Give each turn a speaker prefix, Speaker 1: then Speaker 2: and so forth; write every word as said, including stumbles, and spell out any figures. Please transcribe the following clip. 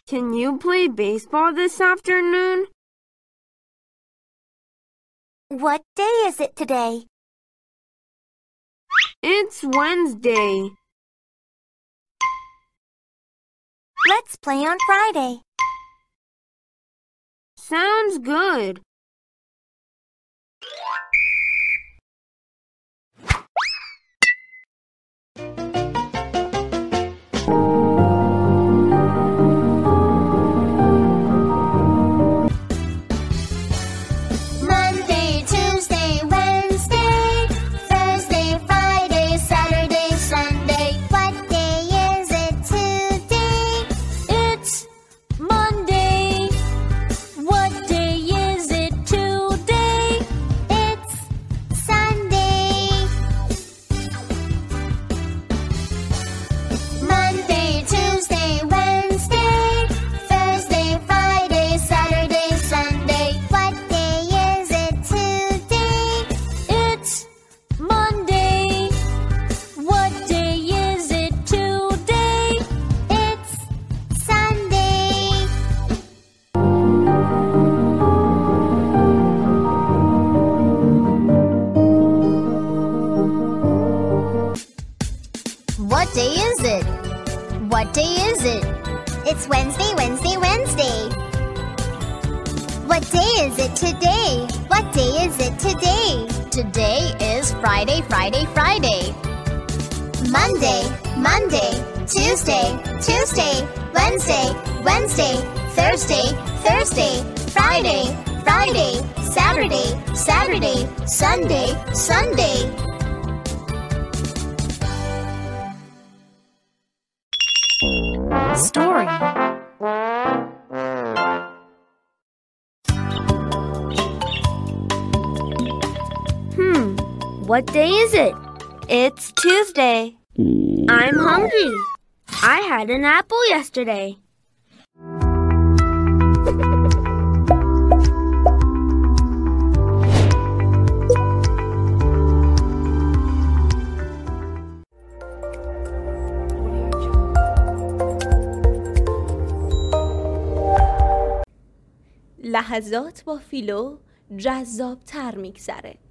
Speaker 1: Can you play baseball this afternoon?
Speaker 2: What day is it today?
Speaker 1: It's Wednesday.
Speaker 2: Let's play on Friday.
Speaker 1: Sounds good.
Speaker 3: Monday, Tuesday, Wednesday, Thursday, Friday, Saturday, Sunday. What day is it today?
Speaker 4: It's Monday. What day is it today?
Speaker 3: It's Sunday. Monday, Tuesday, Wednesday, Thursday, Friday, Saturday, Sunday. What day is it today?
Speaker 4: It's Monday. What day is it today?
Speaker 3: It's Sunday.
Speaker 4: What day is it? What day is it?
Speaker 3: It's Wednesday, Wednesday, Wednesday. What day is it today? What day is it today?
Speaker 4: Today is Friday, Friday, Friday.
Speaker 3: Monday, Monday, Tuesday, Tuesday, Wednesday, Wednesday, Thursday, Thursday, Friday, Friday, Saturday, Saturday, Sunday, Sunday.
Speaker 4: Story.
Speaker 1: Hmm, what day is it? It's Tuesday. I'm hungry. I had an apple yesterday.
Speaker 5: لحظات با فیلو جذاب‌تر می‌گذره.